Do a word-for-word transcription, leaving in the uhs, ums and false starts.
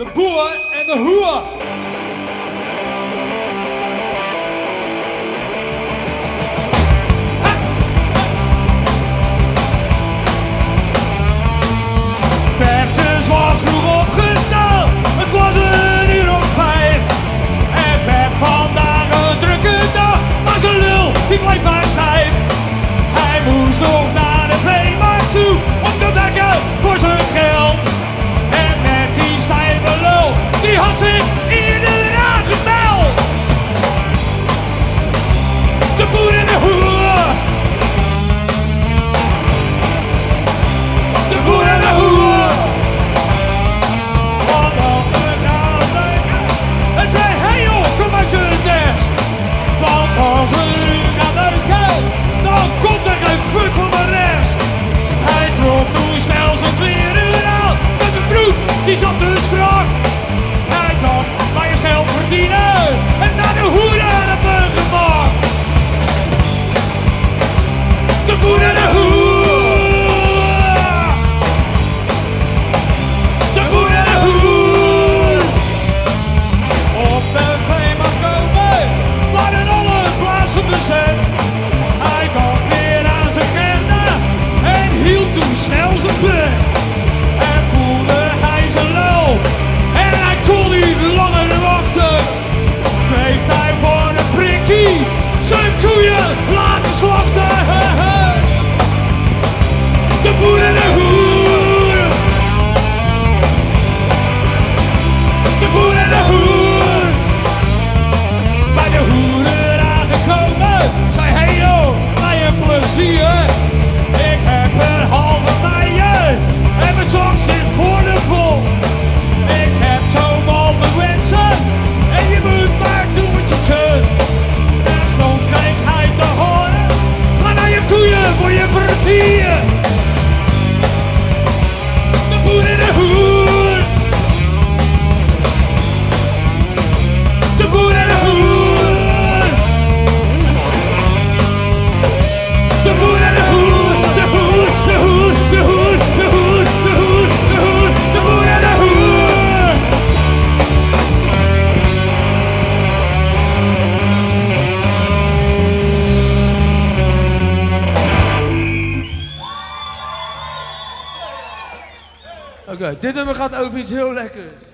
De boer en de hoer. Bertus was vroeg opgestaan, het was een uur of vijf. Het werd vandaag een drukke dag, maar zijn lul die bleef maar stijf. Hij moest nog naar de veemarkt toe, om te dekken voor zijn geld. En met die stijve lul, die had zich iedereen gemeld. De boer en de hoer. De boer en de hoer. Want als we gaan neuken, en zei hey joh, kom uit je nest. Want als we nu gaan neuken, dan komt er geen fuck van de rest. Hij trok toen snel zijn kleren aan, met zijn broek, die zat te strak. Hij dacht, maar je geld verdienen, en naar de hoeren op een gemak. De boer en de hoer. De boer en de hoer. Op de veemarkt komen, waren alle plaatsen bezet. Hij dacht weer aan zijn agenda en hield toen snel zijn bek. En voelde hij zijn lul en hij kon niet langer wachten. Kreeg hij voor een prikkie zijn koeien laten slachten. De boer en de hoer. De boer en de hoer. Bij de hoeren aangekomen, zei hey joh, bij je plezier. Ik heb een halve meijer en mijn zak zit voor de vol. Ik heb zo'n al mijn wensen en je moet maar doen wat je kunt. En soms kreeg hij te horen, ga naar je koeien voor je vertier. De boer en de hoer. De boer en de hoer. De boer en de hoer. De hoer, de hoer, de hoer, de hoer, de hoer, de hoer, de boer en de hoer. Oké, okay, dit nummer gaat over iets heel lekkers.